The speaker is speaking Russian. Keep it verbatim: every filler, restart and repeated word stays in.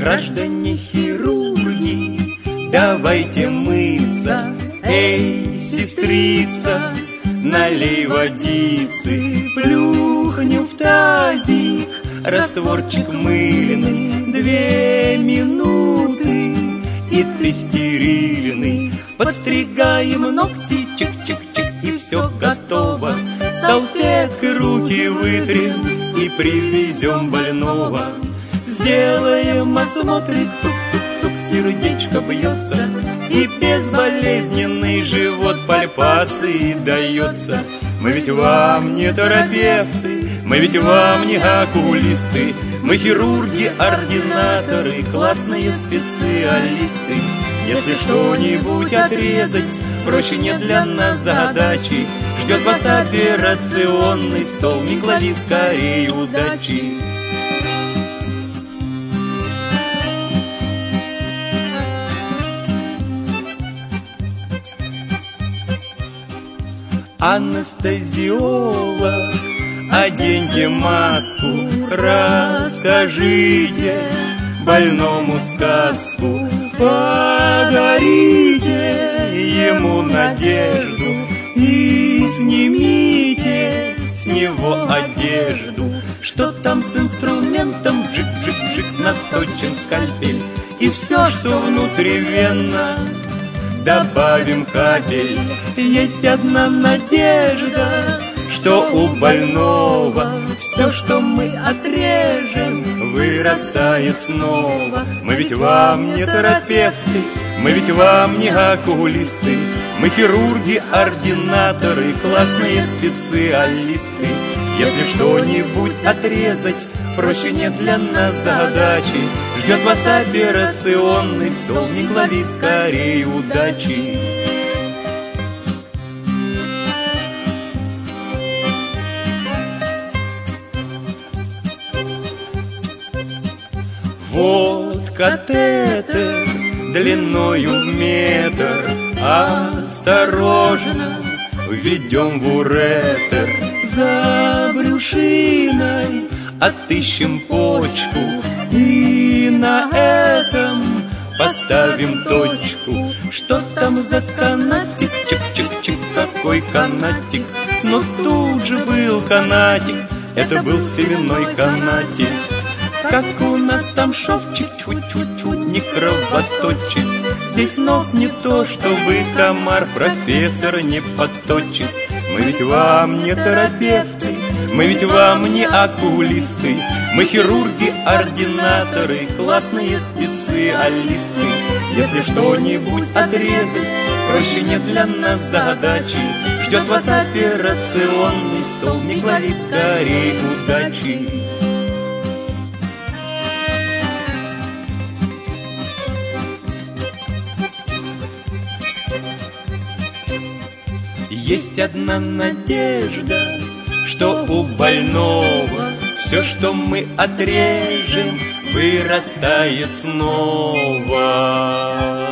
Граждане хирурги, давайте мыться. Эй, сестрица, налей водицы, плюхнем в тазик растворчик мыльный. Две минуты, и ты стерильный. Подстригаем ногти, чик-чик-чик, и все готово. Салфеткой руки вытрем и привезем больного. Сделаем осмотрик, тук-тук-тук, сердечко бьется, и безболезненный живот пальпации дается. Мы ведь вам не терапевты, мы ведь вам не окулисты, мы хирурги, ординаторы, классные специалисты. Если что-нибудь отрезать, проще нет для нас задачи. Ждет вас операционный стол, не клади скорее удачи. Анестезиолог, оденьте маску, расскажите больному сказку, подарите ему надежду и снимите с него одежду. Что там с инструментом? Жик-жик-жик, наточен скальпель, и все, что внутривенно, добавим капель. Есть одна надежда, что у больного все, что мы отрежем, вырастает снова. Мы ведь вам не терапевты, мы ведь вам не окулисты, мы хирурги, ординаторы, классные специалисты. Если что-нибудь отрезать, проще нет для нас задачи. Ждет вас операционный стол, не клади скорее удачи. Вот катетер длиною в метр, осторожно введем в уретер. За брюшиной отыщем почку и на этом поставим точку. Что там за канатик? Чик-чик-чик, какой канатик? Но тут же был канатик, это был семенной канатик. Как у нас там шовчик, тьфу-тьфу-тьфу, не кровоточит. Здесь нос не то, чтобы комар профессора не подточит. Мы ведь вам не терапевты, мы ведь вам не окулисты, мы хирурги, ординаторы, классные специалисты. Если что-нибудь отрезать, проще нет для нас задачи. Ждет вас операционный стол, не клади скорее удачи. Есть одна надежда, что у больного все, что мы отрежем, вырастает снова.